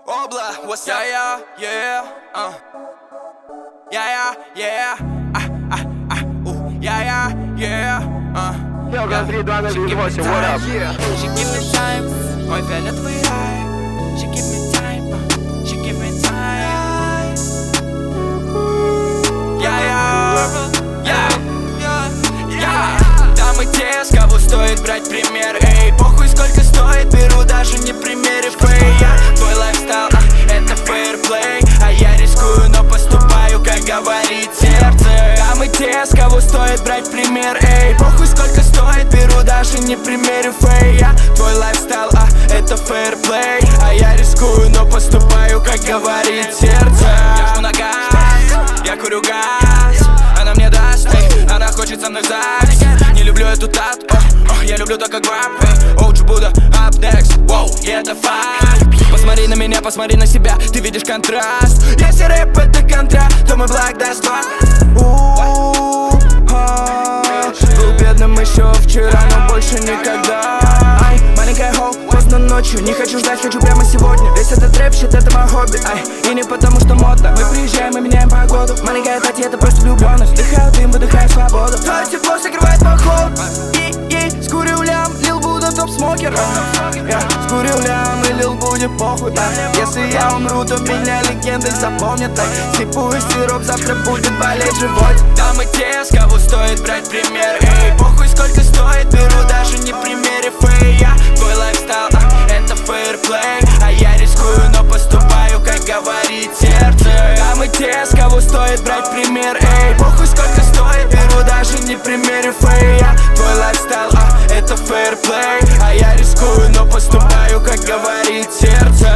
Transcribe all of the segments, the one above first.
Obla, what's up? Yeah. Yoga 3208, what up? She give me time, мой фиолетовый рай. She give me time, she give me time. Дамы те, с кого стоит брать пример. Эй, похуй сколько стоит, беру даже не примерив. Твой лайфстайл, это фейрплей. А я рискую, но поступаю, как говорит сердце. Дамы те, с кого стоит брать пример. Эй, похуй сколько стоит, беру даже не примерив. Твой лайфстайл, это фейрплей. А я рискую, но поступаю, как говорит сердце. Я жму на газ, я курю газ. Она мне даст, она хочет со мной в ЗАГС. Не люблю эту тату, я люблю то, как вап. Оуджи Будда, up next, воу, и это факт. Посмотри на меня, посмотри на себя, ты видишь контраст. Если рэп это контра, то мой благ даст два. Был бедным еще вчера, но больше никогда. Ай, маленькая хоу, поздно ночью, не хочу ждать, хочу прямо сегодня. Весь этот рэп, щит, это мое хобби. Ай, и не потому что модно. Мы приезжаем и меняем погоду. Маленькая Тати, это просто влюбленность. Вдыхаю дым, выдыхаю свободу. То тепло согревает поход. Скурил лям, Лил Будда топ-смокер. Скурил лям и Лил Будде похуй. Если я умру, то меня легенды запомнят. Сипую сироп, завтра будет болеть живот. Дамы те, с кого стоит брать пример. Эй, похуй сколько стоит, беру даже не примерив. Твой лайфстайл, это фейрплей. А я рискую, но поступаю, как говорит сердце. Дамы те, с кого стоит брать пример. Эй, похуй сколько стоит, беру даже не примерив. Твой лайфстайл, это фейрплей. А я рискую, но поступаю, как говорит сердце.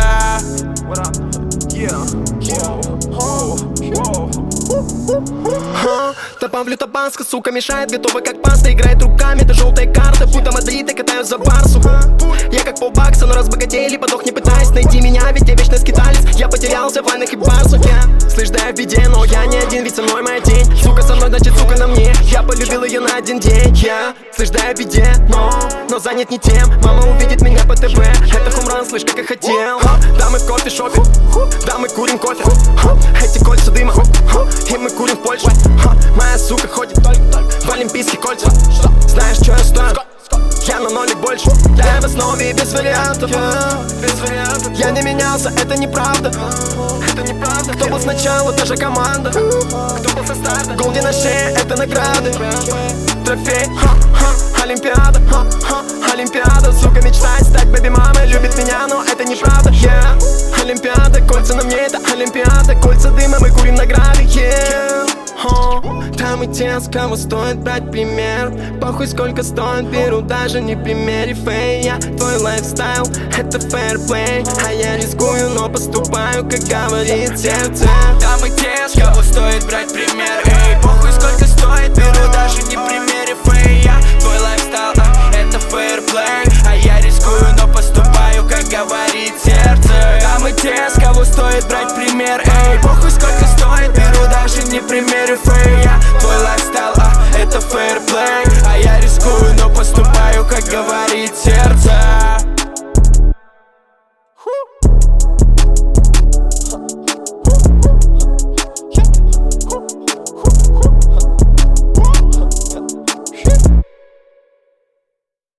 Добавлю табаско, сука, мешает, готова как паста. Играет руками, это желтая карта, будто Мадриды катаю за барсу. Я как полбакса, но разбогатей, либо дох не пытаясь найти меня, ведь я вечно скиталец. Я потерялся в войнах и барсах. Слышь, да я в беде, но я не один, ведь со мной моя тень. Сука со мной, значит сука на мне. Я полюбил ее на один день. Слышь, да я в беде, но занят не тем. Мама увидит меня по ТВ, это хумран, слышь, как я хотел. Да мы в кофе-шопе, да мы курим кофе. Эти кольца дыма, и мы курим в Польше. Моя сука ходит в олимпийские кольца. Знаешь, что я стою? Я на ноле больше. Я в основе и без вариантов. Я не менялся, это неправда. Кто был сначала, та же команда. Кто был со старта, голди на шее, это награды. Трофей, Олимпиада, Олимпиада. Сука мечтает стать бэби-мамой, любит меня, но это неправда. Олимпиада, кольца на мне, это Олимпиада. Кольца дыма, мы курим награды. Там и те, с кого стоит брать пример. Похуй сколько стоит, беру даже не примерив. Твой лайфстайл, это фейрплей. А я рискую, но поступаю, как говорит сердце. Там и те, с кого стоит брать пример. Эй, похуй сколько стоит, беру даже не примерив. Твой лайфстайл, это фейрплей. А я рискую, но поступаю, как говорит сердце. Там и те, с кого стоит брать пример. Эй, похуй сколько стоит, беру даже не примерив. Твой лайфстайл, это фейрплей. А я рискую, но поступаю, как говорит сердце.